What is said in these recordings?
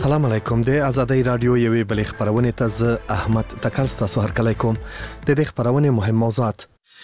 السلام علیکم. د آزادۍ رادیو یوې بلې خبرونه ته زه احمد تکل ستاسو هرکلی کوم. د دې خبرونه مهم موضوعات: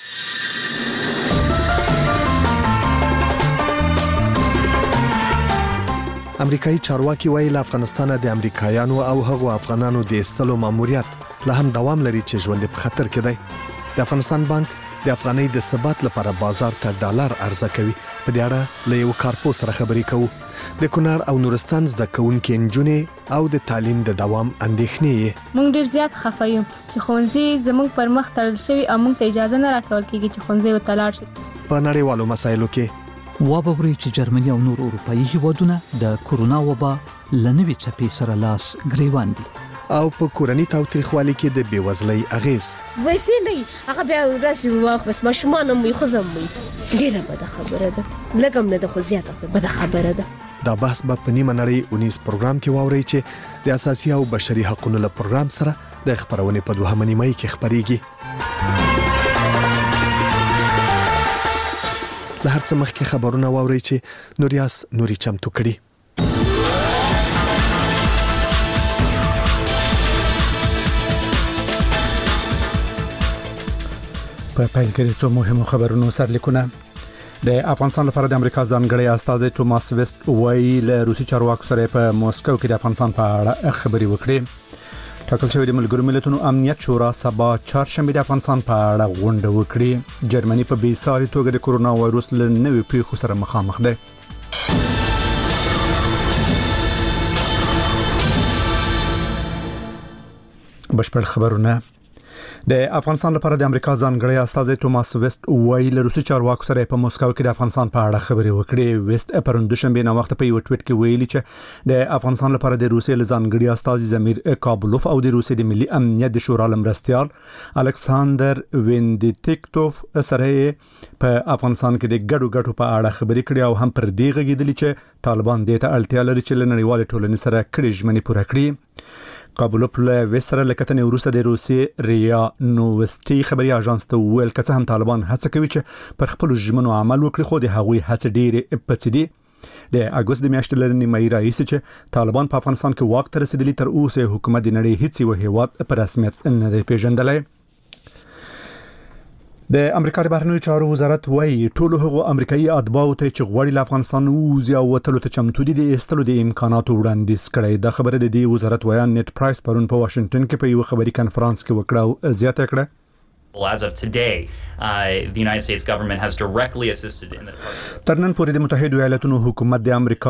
امریکایي چارواکي وایي له افغانستان د امریکایانو او هغو افغانانو د ایستلو ماموریت لا هم دوام لري چې ژوند په خطر کې دی. د افغانستان بانک د افغانۍ د ثبات لپاره بازار ته ډالر عرضه کوي. په دې اړه له یو کارپو سره خبرې کوو. د کونړ او نورستان زده کوونکي نجونې او د تعلیم د دوام اندېښنې موږ ډیر زیات خفه یو چې ښوونځي زموږ پر مخ تړل شوی او موږ ته اجازه نه راکول کیږي چې ښوونځي وتلاړ شي. په نړیوالو مسایلو کې وابوري چې جرمني او نور اروپایي هیوادونه د کورونا وبا لنوي چپی سره لاس ګریوان دي. او په کورنۍ تاوتریخوالي کې د بیوزلۍ اغیز وایسي نه هغه بیا راسي واخ بس ماشومان مې خزم مې ډیره بده خبره ده لګم نه د خو زیاته بده خبره ده. دا بحث په نیمه نړۍ 19 پروګرام کې واوري چې د اساسي او بشري حقوقو له پروګرام سره د خبرونه په دوه نیمه کې خبريږي. له هر څه مخکې خبرونه واوري چې نوري چمتو کړي. په پیل کې څو مهمو خبرونو سرلیکونه. د افغانستان لپاره د امریکا ځانګړی استازی توماس ویست وایي له روسي چارواکو سره په موسکو کې د افغانستان په اړه خبرې وکړي. ټاکل شوی د ملګرو ملتونو امنیت شورا سبا چهارشنبه د افغانستان په اړه غونډه وکړي. جرمني په بیساري توګه د کورونا وایروس له نوې پیښو سره مخامخ ده. بشپړ خبرونه. د افغانستان لپاره د امریکا ځانګړی استازی توماس ویست وایي له روسي چارواکو سره په موسکو کې د افغانستان په اړه خبرې وکړي. ویست پرون دوشنبه نو وخت په یو ټویټ کې ویلي چې د افغانستان لپاره د روسي ځانګړي استازي زمیر کابلوف او د روسي د ملي امنیت د شورا لمرستيال الکساندر وینډیټیکټوف سره په افغانستان کې د ګډو په اړه خبرې کړي او هم پر دې غږیدلی چې طالبان دې ته اړتیا لري چې له نړیوال ټولنې سره کړي ژمنې پوره کړي. کابلوف له وسره لکتنې وروسته د روسي ریا نووستي خبري اژانس ته ویل کڅ هم طالبان هڅه کوي چې پر خپل ژمنو عمل وکړي خو د هغوی هڅه ډېرې پڅېدي. د اګوست د میاشتې لري نیمایي رئیس چې طالبان په افغانستان کې واک ته رسیدلی تر اوسه حکومت د نړۍ هیڅ یو هیواد پر رسمیت نه دی پیژندلی. د امریکا د بهرنیو چارو وزارت وایي ټول هغو امریکایي اتباعو ته چې غواړي له افغانستان ووځي او وتلو ته چمتو دي د ایستلو د امکاناتو وړاندیز کړي. دا خبره د دې وزارت وایي نت پرایس پرون په واشنگټن کې په یو خبري کانفرنس کې وکړه او زیاته کړه. As of today, the United States government has directly assisted in the departure. ترنن پورې د متحده ایالاتونو حکومت د امریکا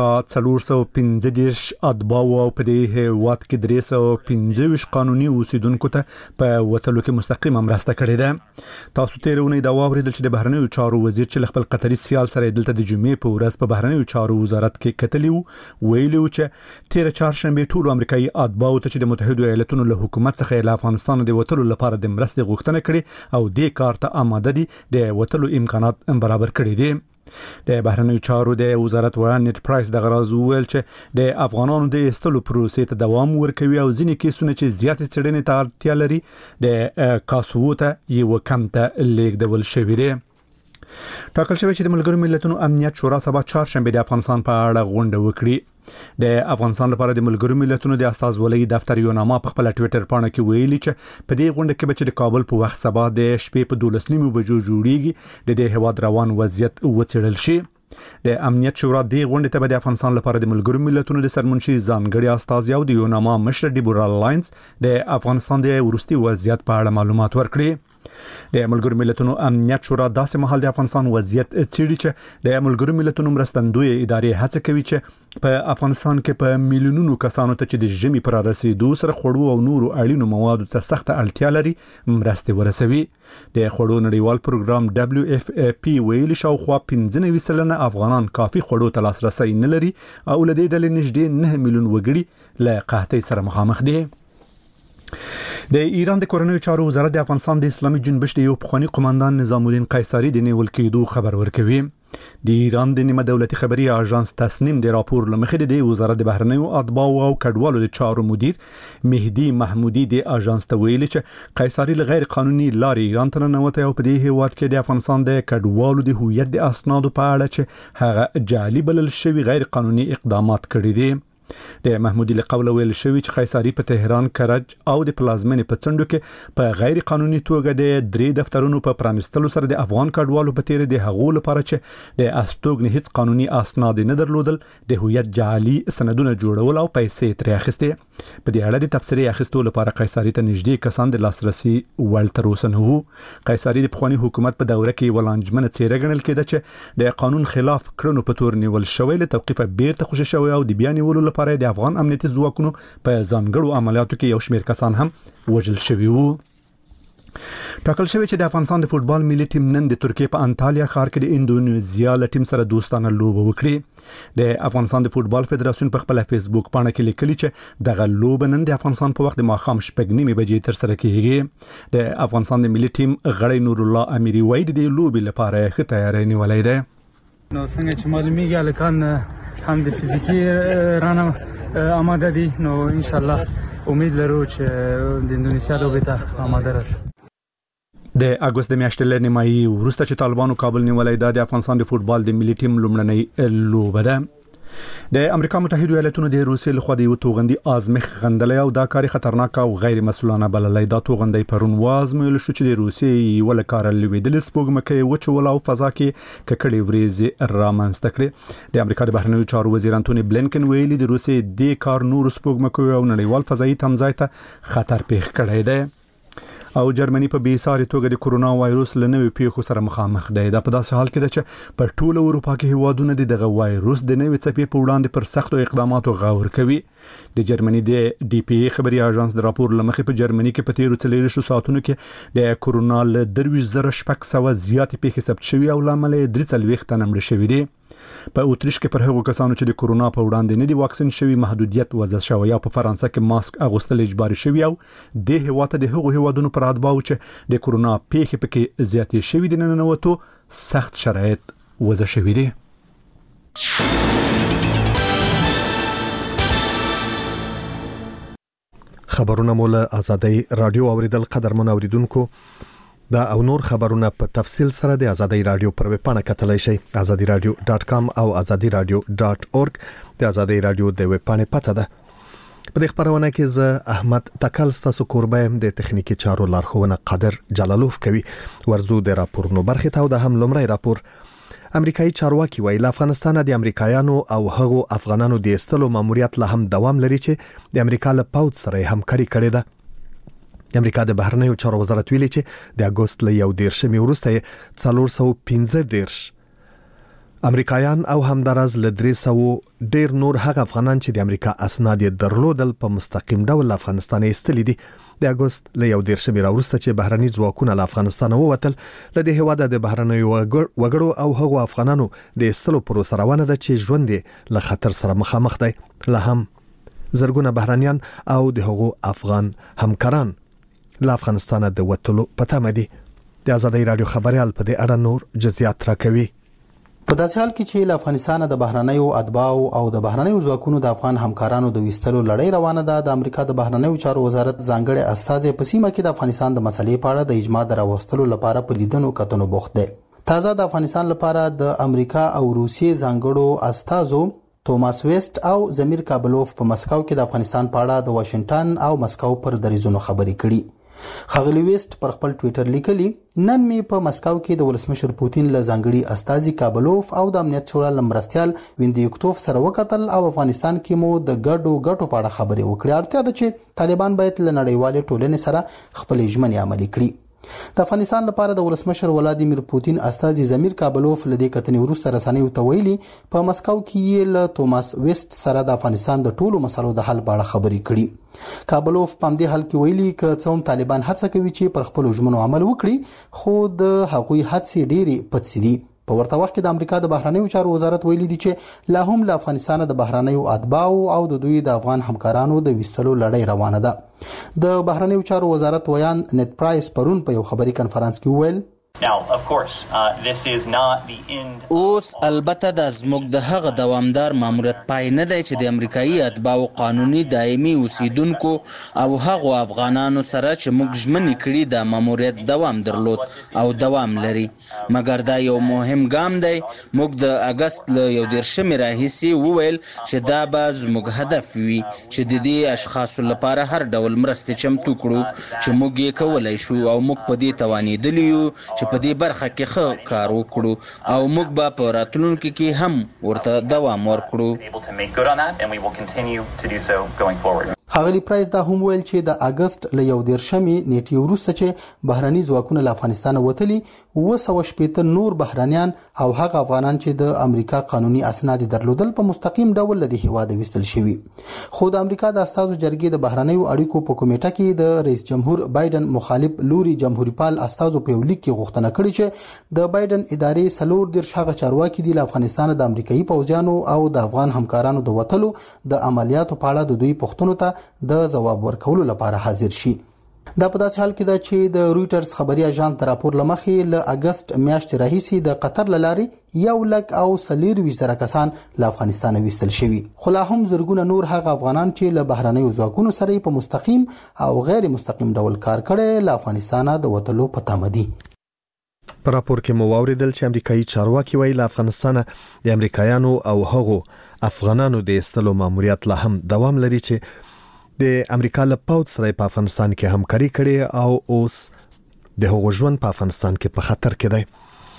415 اتباع او په دې هیواد کې 315 قانوني اوسیدونکو ته په وتلو کې مستقیم مرسته کړې ده. تاسو تیرونه دا واوریدل چې د بهرنیو چارو وزیر چې خپل قطري سیال سره دلته د جمعې په ورځ په بهرنیو چارو وزارت کې کتلیو ویلو چې تیر چهارشنبه ټول امریکایي اتباع ته چې د متحده ایالاتونو له حکومت څخه له افغانستان د وتلو لپاره د مرستې غوښتنه کړې او دې کار ته آماده دي د وتلو امکانات برابر کړي دي. د بهرنیو چارو د وزارت وایي نت پرایس د غراز ویل چې د افغانانو د استلو پروسې ته دوام ورکوي او ځینې کیسونه چې زیات څېړنې ته اړتیا لري د کاسوو ته یو کم ته لیږدول شوی دی. ټاکل شوی چې د ملګرو ملتونو امنیت شورا سبا چهارشنبه د افغانستان په اړه غونډه وکړي. د افغانستان لپاره د ملګرو ملتونو د استازولۍ دفتر یو نامه په خپل ټویټر باندې کې ویلي چې په دې غونډه کې چې د کابل په وخت سبا د شپې په 12 بجو جوړیږي د دې هواد روان وضعیت وڅېړل شي. د امنیت شورا د غونډې ته د افغانستان لپاره د ملګرو ملتونو د سرمنشي ځانګړي استازي او د یو نامه مشر ډیبورا لاینز د افغانستان د وروستي وضعیت په اړه معلومات ورکړي. د ملګرو ملتونو امنیت شورا داسې مهال د افغانستان وضعیت څېړي چې د ملګرو ملتونو مرستندوی ادارې هڅه کوي چې په افغانستان کې په میلیونونو کسانو ته چې د ژمي پر رسیدو سره خوړو او نورو اړینو موادو ته سخت اړتیا لري مرستې ورسوي. د خوړو نړیوال پروګرام WFP ویلي شاوخوا 15% افغانان کافي خوړو ته لاسرسي نه لري او له دې ډلې نږدې 9 میلیون وګړي له قحطۍ سره مخامخ دي. د ایران د کورنیو چارو وزارت د افغانستان د اسلامي جنبش د یو پخوانی قوماندان نظام الدین قیصری د نیول کېدو خبر ورکوي. د ایران د نیمه دولتي خبري اژانس تسنیم د راپور لمخې د وزارت د بهرنیو اتباع او کډوالو د چارو مدیر مهدی محمودي د اژانس ته ویلي چې قیصری له غیر قانوني لارې ایران ته ننوته او په دې هیواد کې د افغانستان د کډوالو د هویت د اسنادو په اړه چې هغه جعلي بلل شوی غیر قانوني اقدامات کړي دي. د محمودي له قوله ویل شوی چې قیصری په تهران، کرج او د پلازمینې په څنډو کې په غیر قانوني توګه د 3 دفترونو په پرانستلو سره د افغان کډوالو په تیر د هغو لپاره چې د استوګنې هیڅ قانوني اسناد نه درلودل د هویت جعلي سندونه جوړول او پیسې ترې اخیستې. په دې اړه د تبصرې اخیستو لپاره قیصری ته نږدې کسان د لاسرسي وړ تر اوسه نه وو. قیصری د پخوانی حکومت په دوره کې ولانجمنه څیره ګڼل کېده چې د قانون خلاف کړنو په تور نیول شوی له توقیفه بیرته خوشی شوی او د بیان نیولو لپاره د افغان امنیتي ځواکونو په ځانګړو عملیاتو کې یو شمېر کسان هم وژل شوي وو. ټاکل شوی چې د افغانستان د فوتبال ملي ټیم نن د ترکیې په انټالیا ښار کې د اندونیزیا له ټیم سره دوستانه لوبه وکړي. د افغانستان د فوتبال فدراسیون په خپل فیسبوک پاڼه کې لیکلي چې دغه لوبه نن د افغانستان په وخت د ماښام 6:30 بجې تر سره کیږي. د افغانستان د ملي ټیم غړی نور الله اميري وایي د لوبې لپاره ښه تیاری نیولې ده. نو څنګه چې معلومیږي الکان هم د فزیکی رانه آماده دي، نو ان شاء الله امید لرو چې د اندونیسیا لوبې ته آماده راشو. د اگست د میاشتې له نیمایي وروسته چې طالبانو کابل نیولې د افغانستان د فوتبال د ملي ټیم لومړنۍ لوبه ده. د امریکا متحده ایالاتونو د روسیې لخوا د یو توغندي ازمخ غندلې او دا کاری خطرناک او غیر مسؤلانه بللې. دا توغندي پرون وازمل شو چې د روسیې ول کار لویدل سپوږمکې وچول او فضا کې ککړې وریځ رامنځته کړې. د امریکا د بهرنیو چارو وزیر انټونی بلینکن ویلي د روسیې د کار نور سپوږمکې او نړیوال فضایي تمځای ته خطر پیښ کړی دی. او جرمني په بیساري توګه د کورونا وایروس له نوې پیښو سره مخامخ دی. دا په داسې حال کې ده چې په ټوله اروپا کې هیوادونه دغه وایروس د نوې څپې په وړاندې پر سختو اقداماتو غور کوي. د جرمني د ډي پی ای خبري اژانس د راپور لمخې په جرمني کې په تیرو 40 ساعتونو کې د کورونا له 23,600 زیات پیښې ثبت شوي او لامل 43 تنه مړه شوي دي. په اوتریش کې پر هغو کسانو چې د کورونا په وړاندې نه دي واکسین شوي محدودیت وضع شوی او په فرانسه کې ماسک اغوستل اجباري شوی او د هیواته د هغو هیوادونو پر اتباعو چې د کورونا پیښې پکې زیاتې شوي دي ننوتو سخت شرایط وضع شوي دي. خبرونه مول آزادۍ رادیو اوریدل قدرمن اوریدونکو دا او نور خبرونه په تفصیل سره د آزادۍ رادیو پر ویب پاڼه کتلای شئ azadiradio.com او azadiradio.org. د آزادۍ رادیو د ویب پاڼې پته ده. په دې خبرونه کې زه احمد تکل ستاسو کوربه د تخنیکی چارو لارښوونه قادر جلالوف کوي. ورزو د راپورونو برخه ته د هم لمړی راپور. امریکایي چارواکي وایي له افغانستان د امریکایانو او هغو افغانانو د استلو ماموریت له هم دوام لري چې د امریکا له پاوڅ سره همکاري کړې ده. د امریکا د بهرنیو چارو وزارت ویلي چې د اگست له 11 وروسته 415 امریکایان او همدارز له 300 ډیر نور هغه افغانان چې د امریکا اسناد درلودل په مستقیم ډول افغانستان ایستلي دي. د اگست له 11 وروسته چې بهرني ځواکونه له افغانستان ووتل، له دې هواده د بهرنیو وګړو او هغو افغانانو د ایستلو پروسه روانه ده چې ژوند له خطر سره مخامخ دی. له هم زرګونه بهرنیان او د هغو افغان همکاران له افغانستان د وټلو پته مدي. د آزادۍ رادیو خبريال په دې اړه نور جزئیات راکوي. په داسې حال کې چې له افغانستان د بهرنیو اتباعو او د بهرنیو ځواکونو د افغان همکارانو د وستلو لړۍ روانه ده، د امریکا د بهرنیو چارو وزارت ځانګړي استازي په سیمه کې د افغانستان د مسلې په اړه د اجماع دراوستلو لپاره په لیدنو کتنو بوخت دي. تازه د افغانستان لپاره د امریکا او روسیې ځانګړو استازو توماس ویست او زمیر کابلوف په مسکو کې د افغانستان په اړه د واشنگټن او مسکو پر دریزونو خبرې کړي. خغلی ویست پر خپل ټوئیټر لیکلی، نن می په مسکو کې د ولسمشر پوتین له ځانګړي استازي کابلوف او د امنیت شورا لمرستيال ویندیکتوف سره وکتل او افغانستان کې مو د ګډو په اړه خبرې وکړې. اړتیا ده چې طالبان باید له نړیوال ټولنې سره خپل ژمنې عملي کړي. د افغانستان لپاره د ولسمشر ولادیمیر پوتین استازي زمیر کابلوف لدې کتنې وروسته رسنیو ته ویلي په مسکو کې له توماس ویست سره د افغانستان د ټولو مسلو د حل په اړه خبرې کړي. کابلوف په دې حال کې ویلي ک څوم طالبان هڅه کوي چې پر خپل ژمنو عمل وکړي، خو د هغوی هڅې ډېری پڅې دي. په ورته وخت کې د امریکا د بهرنیو چارو وزارت ویلي دی چې لا هم له افغانستان د بهرنیو اتباعو او د دوی د افغان همکارانو د وستلو لړۍ روانه ده. د بهرنیو چارو وزارت ویان نت پرایس پرون په یو خبري کانفرنس کې ویل Now, of course, this is not the end. اوس البته د زموږ د هغه دوامدار ماموریت پای نه دی چې د امریکایي اتباعو قانوني دایمي اوسیدونکو او هغو افغانانو سره چې موږ ژمنې کړي د ماموریت دوام درلود او دوام لري، مګر دا یو مهم ګام دی. موږ د اگست له 11 راهیسې وویل چې دا به زموږ هدف وي چې د دې اشخاصو لپاره هر ډول مرستې چمتو کړو چې موږ یې کولی شو او موږ په دې توانېدلی یو چې په دې برخه کې ښه کار وکړو او موږ به په راتلونکي کې هم ورته دوام ورکړو. ښاغلي پرایس دا هم ویل چې د اگست له 11 نیټې وروسته چې بهرني ځواکونه له افغانستان وتلي 280 نور بهرانيان او هغه افغانان چې د امریکا قانوني اسناد درلودل په مستقیم ډول له هیواد وستل شوي. خو د امریکا د استازو جرګې د بهرنیو اړیکو په کمیټه کې د رئیس جمهور بایدن مخالف لوري جمهوریت پال استازو په لیک کې غوښتنه کړې چې د بایدن ادارې سلور د شغه چارواکي د افغانستان د امریکایي پوځیانو او د افغان همکارانو د وټلو د عملیاتو په اړه د دوی پوښتنو ته د جواب ورکولو لپاره حاضر شي. دا په داسې حال کې ده چې د رويټرز خبري اژانس د راپور لمخې له اگست میاشتې راهیسې د قطر لارې 1,40,000 کسان له افغانستان وستل شوي، خو لا هم زرګونه نور هغه افغانان چې له بهرنیو ځواکونو سره په مستقیم او غیر مستقیم ډول کار کړي له افغانستان د وټلو په تمه دي. په راپور کې مو واوریدل چې امریکایي چارواکي ویل افغانستان د امریکایانو او هغو افغانانو د استلو ماموریت لا هم دوام لري چې د امریکا له پوځ سره په افغانستان کې همکاري کړې او اوس د هغو ژوند په افغانستان کې په خطر کې دی.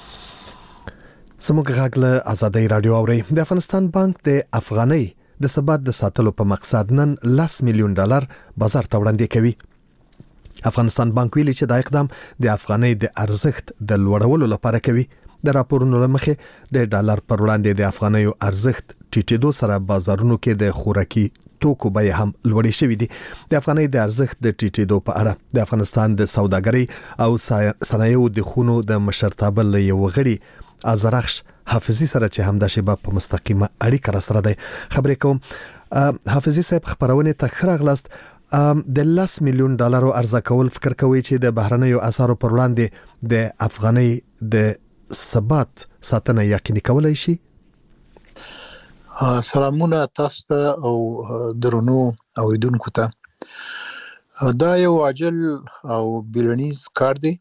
سموږ غاګله آزادۍ رادیو اوري. د افغانستان بانک د افغانۍ د ثبات د ساتلو په مقصد نن $10 میلیون بازار ته وړاندې کوي. افغانستان بانک ویلي چې دا اقدام د افغانۍ د ارزښت د لوړولو لپاره کوي. د راپورونو لمخې د ډالر پر وړاندې د افغانۍ ارزښت ټیټېدو سره بازارونو کې د خوراکي توکو بیه هم لوړې شوې دي. د افغانۍ د ارزښت د ټیټېدو په اړه د افغانستان د سوداګرۍ او صنایعو د خونو د مشرتابه له یو غړي ازرخش حافظي سره چې همدا شیبه په مستقیمه اړیکه را سره دی خبرې کوم. حافظي صاحب خبرونه ته راغلاست. د $10 میلیون ارزه کول فکر کوي چې د بهرنیو اسعارو پر وړاندې د افغانۍ د ثبات ساتنه یقیني کولای شي؟ سلامونه تاسو ته او درنو اوریدونکو ته. دا یو عاجل او بیلونیز کار دی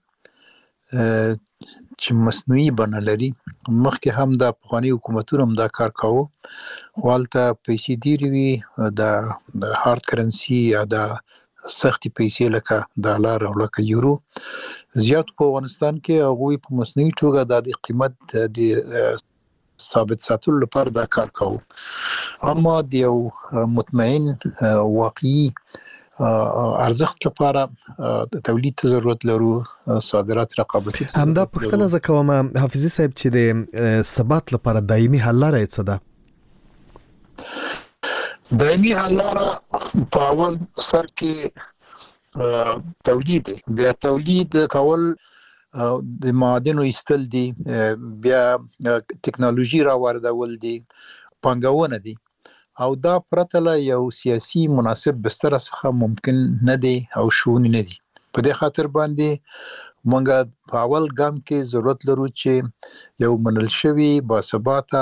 چې مصنوعي بڼه لري. مخکې هم د افغاني حکومتونو هم دا کار کاوه، والته پیسې ډېرې وي، د هارد کرنسي یا د سختي پیسې لکه ډالر او لکه یورو زیات په افغانستان کې هغوی په مصنوعي توګه د قیمت د ثابت ساتلو لپاره دا کار کوو. اما د یو مطمئن واقعي ارزښت لپاره د تولید ته ضرورت لرو، صادرات رقابتي. همدا پوښتنه زه کوم حافظي صاحب چې د ثبات لپاره دایمي حل لري څه ده؟ دایمي حل لاره په اول سر کې تولید دی. بیا تولید کول د معادنو ایستل دي، بیا ټکنالوژي راوړل دي، پانګونه دي، او دا پرته له یو سیاسي مناسب بستر څخه ممکن نه دی او شونې نه دي. په دې خاطر باندې مونږ په اول ګام کې ضرورت لرو چې یو منل شوی باثباته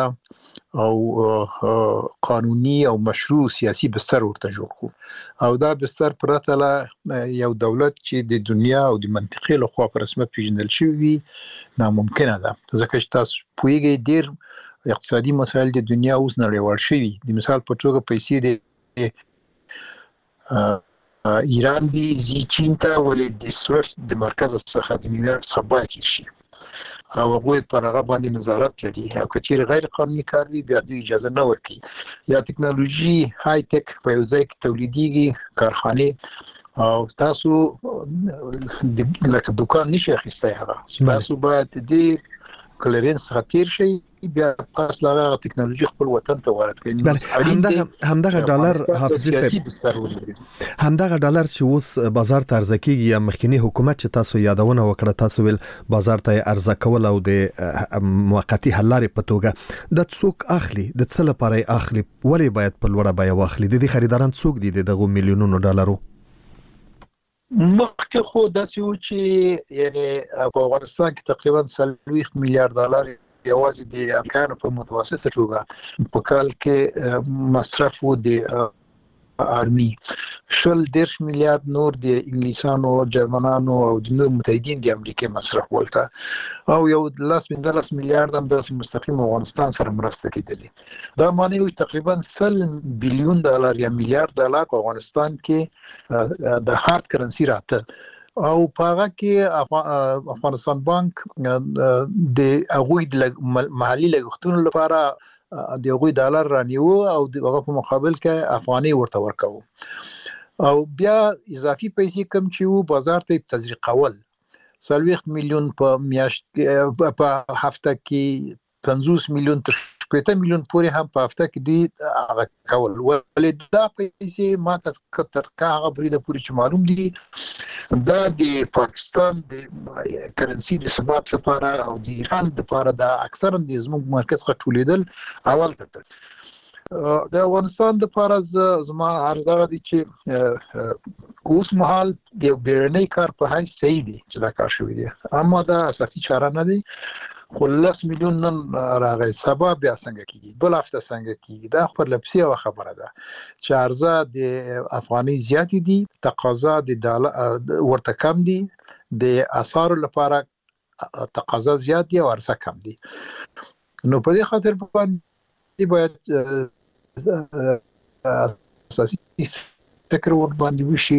او قانوني او مشروع سیاسي بستر ورته جوړ کړو، او دا بستر پرته له یو دولت چې د دنیا او د منطقې له خوا په رسمیت پیژندل شوی وي ناممکنه ده. ځکه چې تاسو پوهیږئ ډېر اقتصادي مسایل د دنیا اوس نړیوال شوي. د مثال په توګه پیسې د ایران دی زی چین ته ولې د سویفت د مرکز څخه د نیویارک څخه باید شي، او هغوی پر هغه باندې نظارت لري، او که چیرې غیر قانوني کار وي بیا دوی اجازه نه ورکوي. یا ټکنالوژي های ټیک په یو ځای کې تولیدېږي، کارخانې، او تاسو لکه دکان نشي اخیستی، هغه تاسو باید د کلرینس څخه تیر شي، بیا تاسو لا ټکنالوژي خپل وطن ته وارد کړئ. همدغه ډالر حافظي صاحب، همدغه ډالر چې اوس بازار ته عرضه کیږي یا مخکنی حکومت چې تاسو یادونه وکړه، تاسو ول بازار ته عرضه کول او د موقتی حل لارې په توګه د څوک اخلي، د څه لپاره اخلي، ولې باید په لوړه بیه واخلي؟ د دې خریداران څوک دي دغه میلیونونو ډالرو؟ مخکې خو داسې و چې یعنی په افغانستان کې تقریبا 30 میلیارډ ډالر یوازې د امریکایانو په متوسطه توګه په کال کې مصرف و د آرمي 10 میلیارډ نور د انګلیسانو او جرمنانو او د نور متحدین د امریکای مصرف ولته او یو 10 میلیارډ هم د مستقیم افغانستان سره مرسته کیدلې دا معنی وي تقریبا 100 بلیون ډالر یا میلیارډ ډالر په افغانستان کې د هارد کرنسي راته او پاغه کې افغانستان بانک د اغوی د محلي لګښتونو لپاره د یوې ډالر رانیو او دغه په مقابل کې افغاني ورته ورکو او بیا اضافي پیسې کم چې وو بازار ته تزریقول 30 میلیون په میاشت په هفته کې 50 میلیون تر 50 میلیون پورې هم په هفته کې دی هغه کول ولې دا پیسې ماته تر هغه بریده پورې چې معلوم دي دا د پاکستان د کرنسي د ثبات لپاره او د ایران لپاره دا اکثرا د زموږ مرکز څخه ټولیدل اول ته د افغانستان لپاره زما ارزغه دي چې اوس مهال د بیرنۍ کار په هیڅ صحیح دي چې دا کار شوی دی اما دا اساسي چاره نه دي خو 10 میلیون نن راغی سبا بیا څنګه کیږي بل هفته څنګه کیږي دا خبر لپسی او خبره ده چې عرضه د افغاني زیات دي تقاضا د ډالر ورته کم دي د اسعار لپاره تقاضا زیات دي او عرضه کم دي نو په دې خاطر باندې باید اساسي فکر ور باندې وشي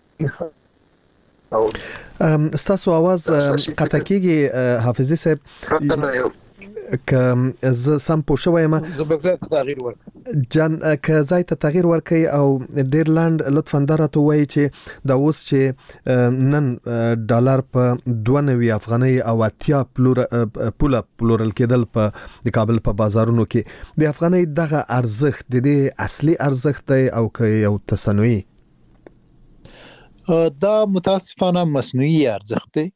ستاسو आवाज قطع کیږي حافظي صاحب که ز سم پوه شوم تغییر ورک جان که زای ته تغییر ورکي او ډیرلاند لطفا درته وایي چې دا اوس چې نن ډالر په 92 افغاني او 80 پوله پلورل کېدل په د کابل په بازارونو کې د افغاني دغه ارزښت د دې اصلي ارزښت دی او که یو تصنعي دا متاسفانه مصنوعي ارزښت دی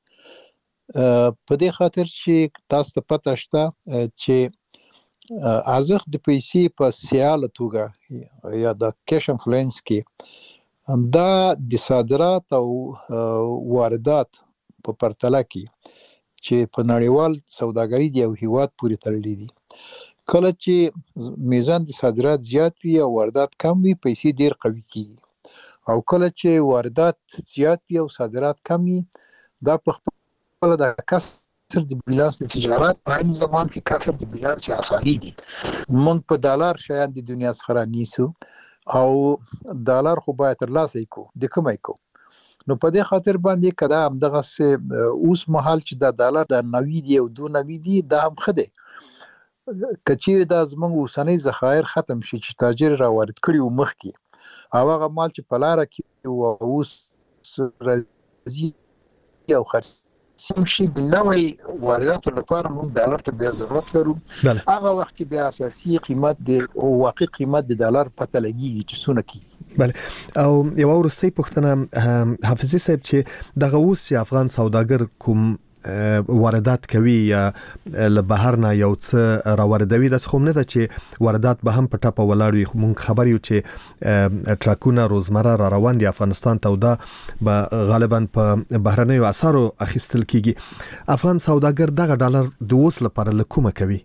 په دې خاطر چې تاسو ته پته شته چې ارزښت د پیسې په سیاله توګه یا د کیش انفلوئنس کې دا د صادرات او واردات په پرتله کې چې په نړیوال سوداګري دی او هیواد پورې تړلې دي کله چې میزان د صادرات زیات وي او واردات کم وي پیسې ډیر قوي کیږي او کله چې واردات زیات وي او صادرات کم وي دا په خپل د کسر د بیلانس د تجارت په عین زمان کې کسر د بیلانس اساسي دي موږ په ډالر شیان د دنیا څخه رانیسو او ډالر خو باید ترلاسه کو د کومای کو نو په دې خاطر باندې کدا هم دغه اوس مهال چې د ډالر د 90 دی او 290 دی دا هم خده کچیر د زموږ اوسنۍ ذخایر ختم شي چې تاجر را وارد کړي او مخ کې هغه مال چې په لار کې او اوس راځي او خرڅ شي د نوې وارداتو لپاره موږ ډالر ته بیا ضرورت لرو هغه وخت کې بیا اساسي قیمت د واقعي قیمت د ډالر پته لګیږي چې څونه کیږي بله او یو ورسته پوښتنه حافظي صاحب چې دغه اوس چې افغان سوداګر کوم واردات کوي یا له بهر نه یو څه راوردوي د څخه نه ده چې واردات به هم په ټاپه ولاړ وي مونږ خبر یو چې ټراکونه روزمره را روان دي افغانستان ته او دا به غالبا په بهرنیو اسعارو اخیستل کیږي افغان سوداګر دغه ډالر د اوس لپاره لکومه کوي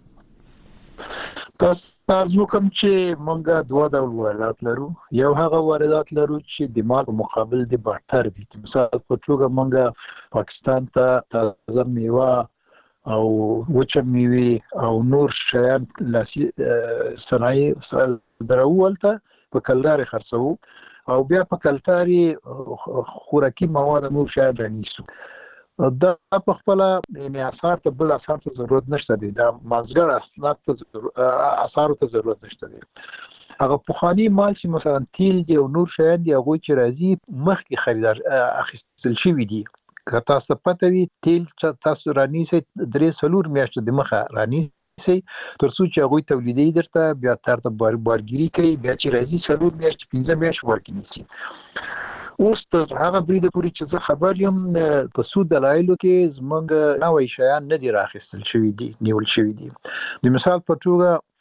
تاسو کوم چې مونږه دوه ډول واردات لرو یو هغه واردات لرو چې د مال په مقابل د بارتر دي مثال په توګه مونږه پاکستان ته تازه میوه او وچه میوه او نور شیان لاسي صنایع درولته په کلدار خرڅو او بیا په کلتاري خوراکي مواد نور شیان رانیسو دا په خپل یعنی اثر ته بل اثر ته ضرورت نشته دي دا مازګر اسناد ته اثر ته ضرورت نشته دي هغه پخوانی مال چې مثلا تیل دی او نور شیان دی هغه چې راځي مخکې خریدار اخیستل شوی دي که تاسو پته وي تیل چې تاسو رانیسي 3 میاشتې د مخه رانیسي ترڅو چې هغه تولیدي درته بیا ترته بارګيري کوي بیا چې راځي 3 میاشتې 15 میاشتې ورکړي اوس تر هغه بریده پوری چې زه خبر یم په سود دلایلو کې زمونږ نوې شیان نه دي راخستل شوی دي نیول شوی دي د مثال په توګه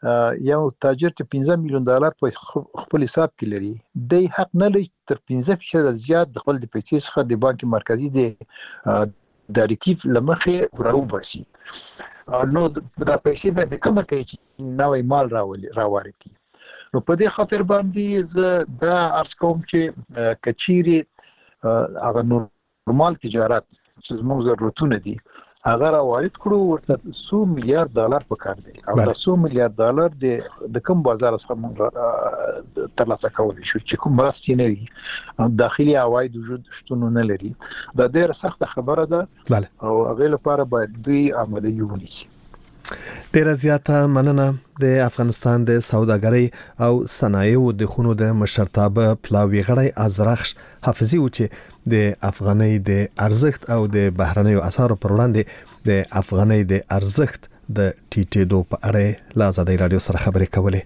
یو تاجر چې 15 میلیون ډالر په خپل حساب کې لري د حق نه لري تر 15% زیات د خپل د پیسې څخه د بانک مرکزی د ډایرکټیو لمخې راوباسي نو دا پیسې به کومه کوي چې نوې مال راوړي نو په دې خاطر باندې زه دا عرض کوم چې کچيري هغه نورمال تجارت چې زموږ ضرورتونه دي هغه راوړل کړو ورته $100 میلیارډ پکار دي او دا $100 میلیارډ د کوم بازار څخه ترلاسه کولای شو چې کوم مرستې نه وي داخلي عواید وجود شتون نه لري دا ډېر سخت خبره ده او هغه لپاره باید دوی عملي ونیسي ډیره زیاته مننه د افغانستان د سوداګرۍ او صنایعو د خونو د مشرتابه پلاوی غړی ازرخش حافظي و چې د افغانۍ د ارزښت او د بهرنیو اسعارو پر وړاندې د افغانۍ د ارزښت د ټیټېدو په اړه له آزادۍ رادیو سره خبرې کولې.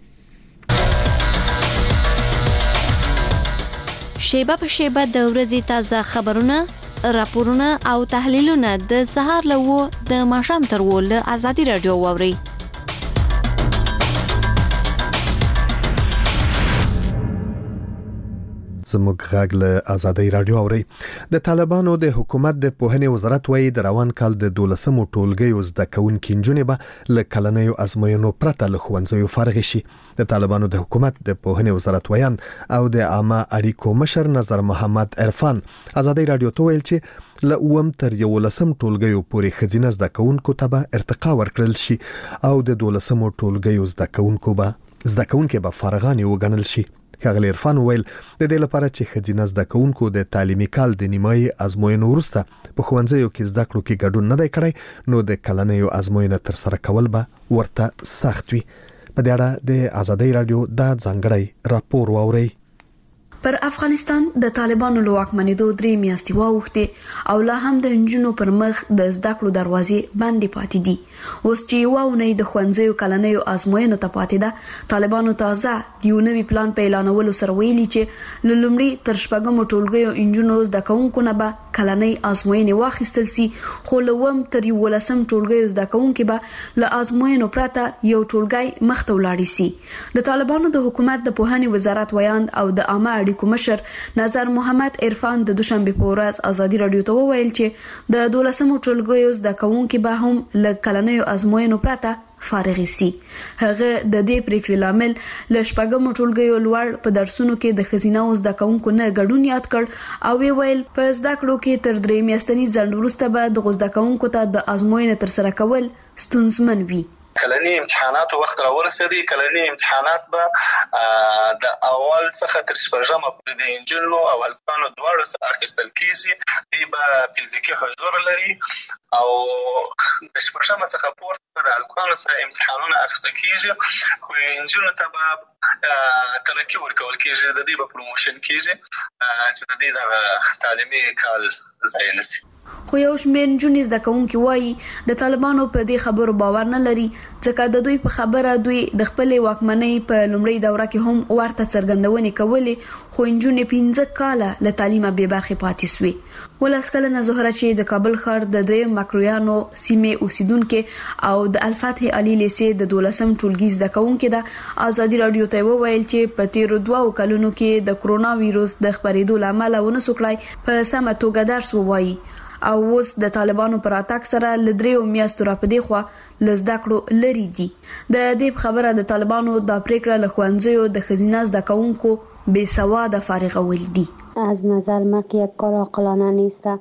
شیبه په شیبه د ورځې تازه خبرونه راپورونه او تحلیلونه د سهار لوو د ماښام تر ول آزادۍ رادیو ووري. زموږ غږ له آزادۍ رادیو اوري. د طالبانو د حکومت د پوهنې وزارت وایي د روان کال د 12مو ټولګیو زده کوونکي نجونې به له کلنیو ازموینو پرته له ښوونځیو فارغ شي. د طالبانو د حکومت د پوهنې وزارت ویان او د عامه اړیکو مشر نظر محمد عرفان آزادۍ رادیو ته ویل چې له 9 تر 11 ټولګیو پورې خزینه زده کوونکو ته به ارتقا ورکړل شي او د 12مو ټولګیو زده کوونکو به فارغان وګڼل شي. ښاغلی عرفان ویل د دې لپاره چې خزینه زده کوونکو د تعلیمي کال د نیمایي ازموینو وروسته په ښوونځیو کې زده کړو کې ګډون نه دی کړی نو د کلنیو ازموینه تر سره کول به ورته سخت وي. په دې اړه د آزادۍ رادیو د ځانګړی راپور واوري. پر افغانستان د طالبانو له واکمنېدو 3 میاشتې واوښتې او لا هم د انجونو پر مخ د زده کړو دروازې بندې پاتې دي. اوس چې یوه اونۍ د ښوونځیو کلنیو ازموینو ته پاتې ده طالبانو تازه د یو نوي پلان په اعلانولو سره ویلي چې له لومړي تر شپږمو ټولګیو انجونو زده کوونکو نه به کلنۍ ازموینې واخیستل سي خو له 9 تر 11 ټولګیو زده کوونکي به له ازموینو پرته یو ټولګی مخته ولاړ شي. د طالبانو د حکومت د پوهنې وزارت ویاند او د عامه اړیکو مشر نظر محمد عرفان د دوشنبه په ورځ آزادۍ رادیو ته وویل چې د 12مو ټولګیو زده کوونکي به هم له کلنیو ازموینو پرته فارغ شي. هغه د دې پریکړې لامل له شپږمو ټولګیو لوړ په درسونو کې د خزینه زده کوونکو نه ګډون یاد کړ او ویل په زده کړو کې تر 3 میاشتني ځنډ وروسته به د زده کوونکو ته د ازموینې تر سره کول ستونزمن وي. کلنی امتحانات وخت راورسېدي کلنی امتحانات به د اول څخه تر شپږمه پورې د انجینرو او الکانو دواړو سره اخیستل کیږي. دی به فزیکي حضور لري او د شپږمه څخه پورته د الکانو سره امتحانونه اخیستل کیږي خو انجینرو ته به ترقی ورکول کیږي د دې به پروموشن کیږي چې د دې د تعلیمي کال ځای نشي. خو یو شمېر نجونې زده کوونکي وایي د طالبانو په دې خبرو باور نه لري ځکه د دوی په خبره دوی د خپلې واکمنۍ په لومړۍ دوره کې هم ورته څرګندونې کولې خو نجونې 15 کاله له تعلیمه بې برخې پاتې سوې. 12 کلنه زهره چې د کابل ښار د دریم مکرویانو سیمې اوسیدونکې او د الفتح علي لیسې د 12م ټولګي زده کوونکې ده آزادۍ رادیو ته وویل چې په تیرو 2 کلونو کې د کرونا وایروس د خپرېدو لامل ونه سوکړای په سمه توګه درس ووایي او اوس د طالبانو پر اتاک سره ل 3 میاشتو را پدې خو لزده کړو لري دي. د دې خبره د طالبانو د پریکړه له ښوونځیو د خزینه زده کوونکو بې سواده فارغول دي. از نظر ما که یک کار عاقلانه نیست.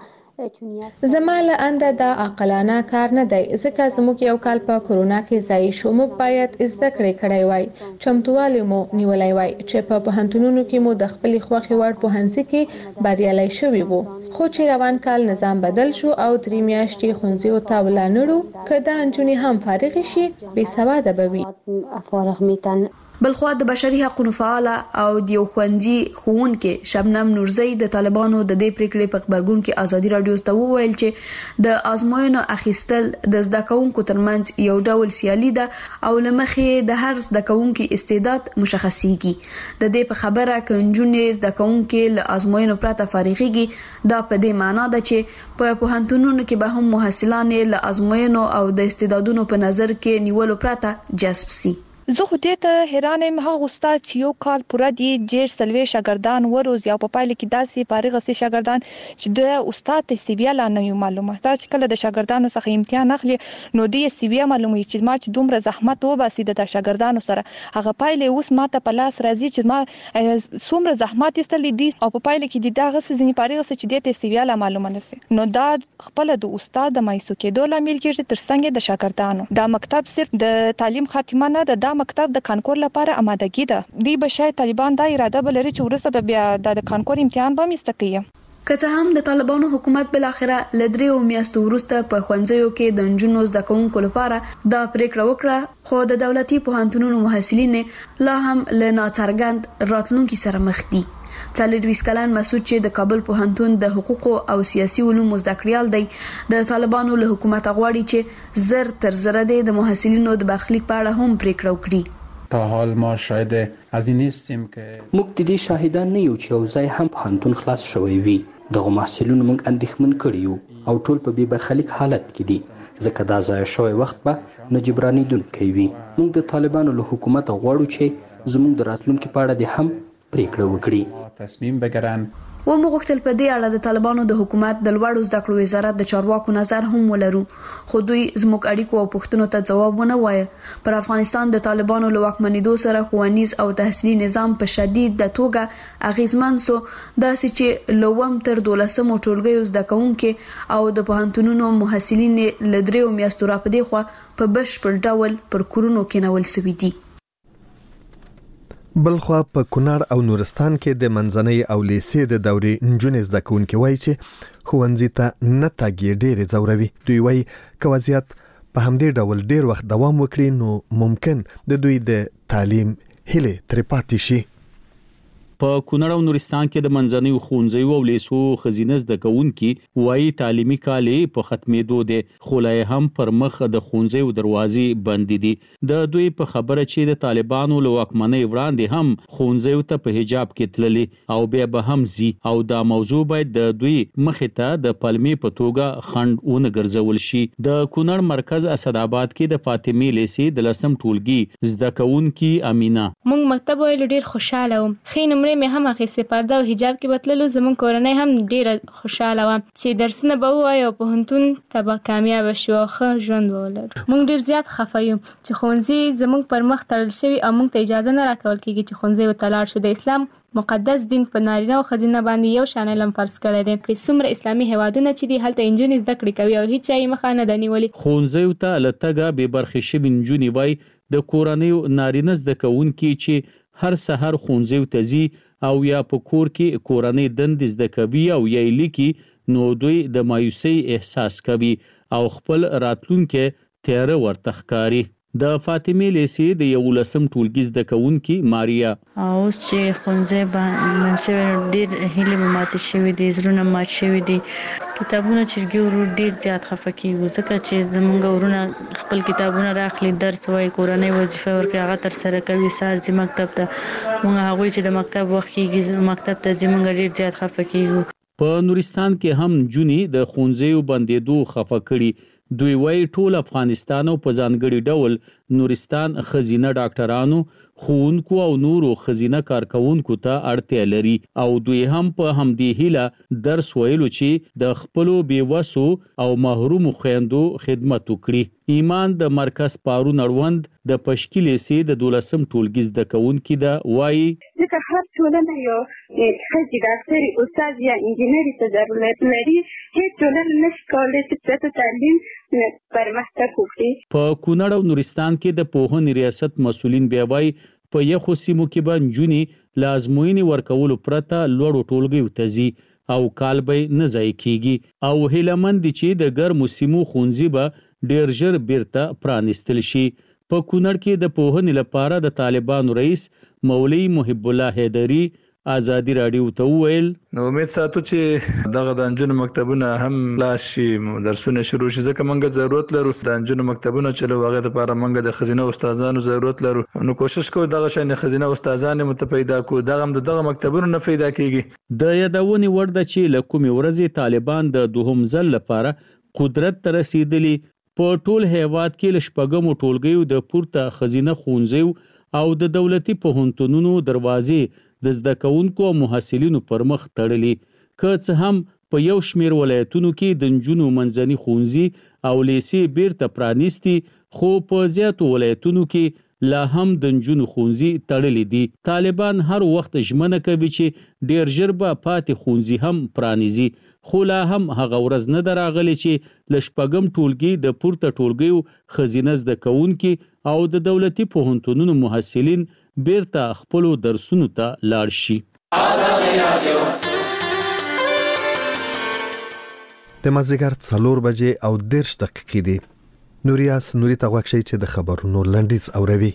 زما له انده دا عاقلانه کار نه دی ځکه زموږ یو کال په کرونا کې ځای شو موږ باید زده کړې وای چمتووالی مو نیولای وای چې په پوهنتونونو کې مو د خپل خوښې وړ پوهنځي کې بریالي شوي وو خو چې روان کال نظام بدل شو او 3 میاشتې ښوونځیو ته ولانړو که دا نجونې هم فارغ شي بې سواده به وي. فارغ میتن بلخوا د بشري حقوقو فعال او د یو ښوونځي ښوونکې شبنم نورزی د طالبانو د دې پریکړې په خبرګون کې آزادۍ رادیو ته وویل چې د ازموینو اخیستل د زده کوونکو ترمنځ یو ډول سیالي ده او لمخې د هر زده کوونکي استعداد مشخصيږي. د دې په خبره کې نجونې زده کوونکي له ازموینو پرته فارغيږي دا په دې معنی ده چې په پوهنتونونو کې به هم محصلان له ازموینو او د استعدادونو په نظر کې نیولو پرته جذب سي. زه خو دې ته حیران یم هغه استاد چې یو کال پوره دی ډېر سلوي شاګردان وروز یا په پایله کې داسې فارغ سي شاګردان چې د استاد ته سی بي لا نه معلومه دا چې کله د شاګردانو څخه امتحان اخلي نو دې سی بي معلومه چې ما چې دومره زحمت وباسي د شاګردانو سره هغه پایله اوس ماته په لاس راځي چې ما څومره زحمت ایستل دي او په پایله کې د دغه ځینې فارغ سي چې دې ته سی بي لا معلومه نشي نو دا خپل د استاد د مایسو کېدو لامل کېږي ترڅنګ د شاګردانو دا مکتب صرف د تعلیم خاتمه نه ده دا مکتب د کانکور لپاره آمادګي ده دی بشای طالبان دا اراده بلري چې ورسره بیا د کانکور امتحان به مستقي که څه هم د طالبانو حکومت بل اخره لدریو میاشتو وروسته په خوندزیو کې د نجونو زده کوونکو لپاره دا پریکړه وکړه خو د دولتي پوهنتونونو محصلین لا هم له ناڅرګند راتلونکي سره مخ دي. څلورویشت کلن مسعود چې د کابل پوهنتون د حقوق او سیاسي علومو زده کړیال دی د طالبانو له حکومت غواړي چې زر تر زر د محصلینو د برخلیک په اړه هم پریکړه وکړي. تا حال ما شاهد از این نیستیم که موږ د دې شاهدان نه یو چې یو ځای هم پوهنتون خلاص شوی وي دغه محصلینو موږ اندېښمن کړي یو او ټول په بې برخلیک حالت کې دي ځکه دا ضایع شوی وخت به نه جبرانېدونکی وي. موږ د طالبانو له حکومت غواړو چې زموږ د راتلونکي په اړه د هم پریکړه وکړي تصمیم بگیرن. و مغوښتل په دې اړه د طالبانو د حکومت د لوړو زده کړو وزارت د چارواکو نظر هم ولرو خو دوی زموږ اړیکو او پوښتنو ته ځواب ونه وایي. پر افغانستان د طالبانو له واکمنېدو سره ښوونیز او تحصیلي نظام په شدید د توګه اغیزمن سو داسې چې لوم تر 12مو ټولګیو زده کوونکي او د پوهنتونونو محصلین له 3 میاشتو را پدې خو په بشپړ ډول پر کورونو کې نول سوي دي. بلخوا په کونړ او نورستان کې د منځنۍ او لیسې د دورې نجونې زده کوونکي وایي چې ښوونځي ته نه تګ ډېرې ځوروي. دوی وایي که وضعیت په همدې ډول ډېر وخت دوام وکړي نو ممکن د دوی د تعلیم هیلې ترې پاتې شي. په کونړ او نورستان کې د منځنۍ ښوونځیو او لیسو خزینه زده کوونکي وایي تعلیمي کال په ختمېدو دی خو لا هم پر مخ د ښوونځیو دروازې بندې دي. د دوی په خبره چې د طالبانو له واکمنۍ وړاندې هم ښوونځیو ته په حجاب کې تللي او بیا به هم زی او دا موضوع باید د دوی مخې ته د پلمې په توګه خنډ ونه ګرځول شي. د کونړ مرکز اسداباد کې د فاطمه لیسې د 10م ټولګي زده کوونکي امینا موږ مکتب ویل ډیر خوشاله وم خې مې هم اخیستې پرده او حجاب کې بتللو زمون کورنۍ هم ډیره خوشاله وه چې درسونه به ووایو او پوهنتون ته به کامیاب شو او ښه ژوند به ولرو. موږ ډیر زیات خفه یو چې ښوونځي زموږ پر مخ تړل شوي او موږ ته اجازه نه راکول کېږي چې ښوونځي ته لاړ شو. د اسلام مقدس دین په نارینه او ښځینه باندې یو شان علم فرض کړی دی. څومره اسلامي هیوادونه چې دي هلته نجونې زده کړې کوي او هیڅ چا یې مخه نه ده نیولې. ښوونځیو ته له تګه بې برخې شوي نجونې وایي د کورنیو نارینه زده کوونکي چې هر سحر ښوونځیو ته ځي او یا په کور کې کورنۍ دندې زده کوي او یا لیکي نو دوی د مایوسۍ احساس کوي او خپل راتلونکي تیاره ورته ښکاري. د فاطمه لیسې د 11م ټولګي زده کوونکي ماریا اوس چې ښوونځی باندې ډېر هیلې ماتې شوي دي زړونه مات شوي دي کتابونه چې ورو ډېر زیات خفه کیږو ځکه چې زمونږ ورونه خپل کتابونه راخلي درس وایي کورنۍ وظیفه ورکړي هغه تر سره کوي سهار ځي مکتب ته موږ هغوی چې د مکتب وخت کېږي مکتب ته ځي موږ ډېر زیات خفه کیږو. په نورستان کې هم نجونې د ښوونځیو بندېدو خفه کړي. دوی وایي ټول افغانستان او په ځانګړي ډول نورستان ښځینه ډاکټرانو ښوونکو او نورو ښځینه کارکوونکو ته اړتیا لري او دوی هم په همدې هیله درس ویلو چې د خپلو بېوسو او محرومو خویندو خدمت وکړي. ایمان د مرکز پارون اړوند د پشکي لیسې د 12م ټولګي زده کوونکي ده وایي ځکه هر ټولنه یو ښځې ډاکټري استاد یا انجینري ته ضرورت لري هیڅ ټولنه نشي کولی چې پرته تعلیم پرمختګ وکړي. په کونړ او نورستان کې د پوهنې ریاست مسؤلین بیا وایي په یخو سیمو کې به نجونې له ازموینې ورکولو پرته لوړو ټولګیو ته ځي او کال به نه ضایع کیږي او هیله مند دي چې د ګرمو سیمو ښوونځي به ډیر ژر بیرته پرانیستل شي. په کونړ کې د پوهنې لپاره د طالبانو رئیس مولوی محب الله حیدری ازادي رادیو ته وویل نو امید ساتو چې دغه د انجونو مکتبونه هم خلاص شي درسونه شروع شي ځکه موږ ضرورت لرو د انجونو مکتبونه چې له هغه لپاره موږ د ښځینه استادانو ضرورت لرو نو کوشش کوو دغه شان ښځینه استادان مو پیدا کوو دغه مکتبونه نه پیدا کیږي. د یادونې وړ ده چې له کومې ورځې طالبان د دوهم ځل لپاره قدرت ته رسیدلی په ټول هیواد کې لشپګمو ټولګیو د پورته خزینه خونځیو او د دولتي پوهنتونونو دروازې د زده کوونکو او محصلینو پر مخ تړلې، که څه هم په یو شمیر ولایتونو کې د نجونو منځني ښوونځي او لیسې بیرته پرانیستي، خو په زیاتو ولایتونو کې لا هم د نجونو ښوونځي تړلي دي. طالبان هر وخت ژمنه کوي چې ډیر ژر به پاتې ښوونځي هم پرانیزي، خو لا هم هغه ورځ نه ده راغلې چې له شپږم ټولګي د پورته ټولګیو ښځینه زده کوونکي او د دولتي پوهنتونونو محصلین بیرته خپلو درسونو ته لاړ شي. د مازدیګر 4 بجې او 10 دقیقې دي. نوریاس نوري ته غوښتي چې د خبرونو لنډیز اوروي.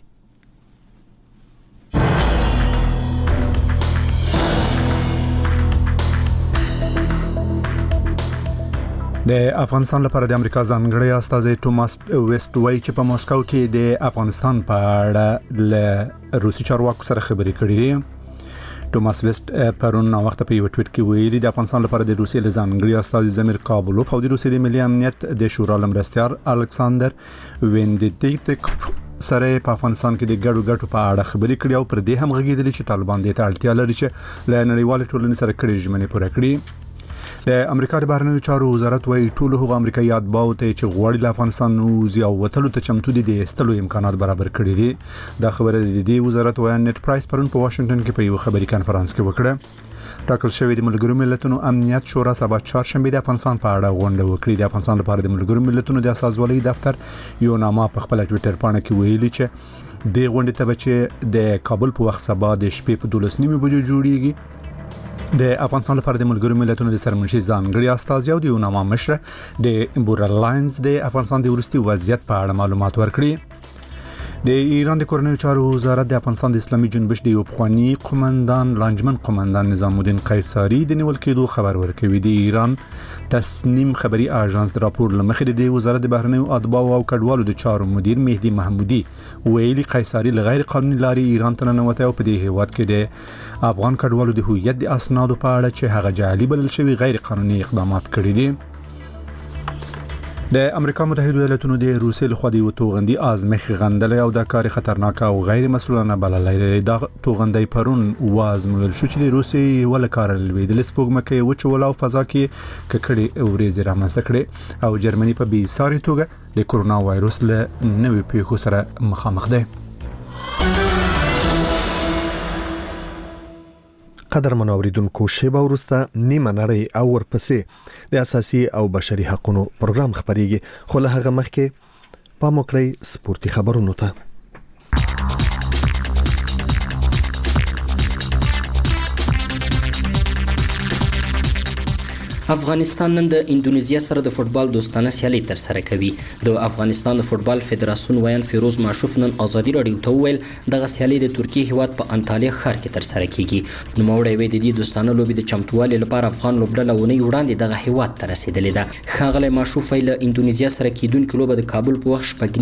د افغانستان لپاره د امریکا ځانګړی استازی توماس ویسټ وایي چې په ماسکو کې د افغانستان په اړه له روسي چارواکو سره خبرې کړې دي. توماس ویسټ پرون وخت په یو ټویټ کې ویلي د افغانستان لپاره د روسي ځانګړي استازي زمیر کابلوف او د روسي د ملي امنیت د شورا لمرستيار الکساندر وینډیټیکوف سره په افغانستان کې د ګډو ګټو په اړه خبرې کړې او پر دې هم غږېدلې چې طالبان د اړتیا لري چې له نړیوال ټولنې سره کړي ژمنې پوره کړي. د امریکا د بهرنیو چارو وزارت وايي ټول هغه امریکایي اتباعو ته چې غواړي له افغانستان وځي او وتلو ته چمتو دي د ایستلو امکانات برابر کړي دي. دا خبره د دې وزارت وايي نت پرایس پرون په واشنگټن کې په یو خبري کانفرنس کې وکړه. ټاکل شوی د ملګرو ملتونو امنیت شورا سبا چهارشنبه د افغانستان په اړه غونډه وکړي. د افغانستان لپاره د ملګرو ملتونو د اساسوالۍ دفتر یو نامه په خپل ټوئیټر باندې کې ویلي چې د غونډې ته چې د کابل په وخت سبا د شپې په 12:30 بجو جوړیږي. د افغانستان لپاره د ملګرو ملتونو د سرمنشي ځانګړي استازي او د یوناما مشر د بورل لاینز د افغانستان د ورستي وضعیت په اړه معلومات ورکړي. د ایران د کورنیو چارو وزارت د افغانستان د اسلامي جنبش د یو پخوانی قومندان لانجمن قومندان نظام الدین قیصری د نیول کېدو خبر ورکوي. د ایران تسنیم خبري اژانس د راپور لمخې د وزارت د بهرنیو اتباع او کډوالو د چارو مدیر مهدي محمودي ویلي قیصری لغیر قانوني لارې ایران ته ننوته او په دې هیواد کې د افغان کډوالو د هویت د اسنادو په اړه چې هغه جعلي بلل شوی غیر قانوني اقدامات کړي دي. د امریکا متحده ایالاتونو د روسیې لخوا د توغندي ازمخ غندل او د کار خطرناک او غیر مسؤلانه بللې د توغندي پرون وازمول شو چې د روسیې ول کار لویدل سپوږمکه وچول او فضا کې ککړې اورېز رامنځته کړي او جرمني په بي ساري توګه د کورونا وایروس له نوې پیښو سره مخامخ ده. قدر منوریدونکو شیبه ورسته نیمه نړۍ او ورپسې د اساسي او بشري حقوقو پروګرام خبريږي، خو له هغه مخکې پام وکړئ سپورتي خبرونو ته. افغانستان نن د اندونیزیا سره د فوتبال دوستانه سیالي تر سره کوي. د افغانستان د فوتبال فدراسیون ویان فیروز ماشوف نن ازادي رادیو ته ویل دغه سیالي د ترکیه هیواد په انټالیا ښار کې تر سره کیږي. نو موړی وی د دې دوستانه لوبي د چمتووالي لپاره افغان لوبډله ونی وړاندې دغه هیواد ته رسیدلې ده. خاغله ماشوف ویل اندونیزیا سره کیدونکو لوبه د کابل په وخت شپږ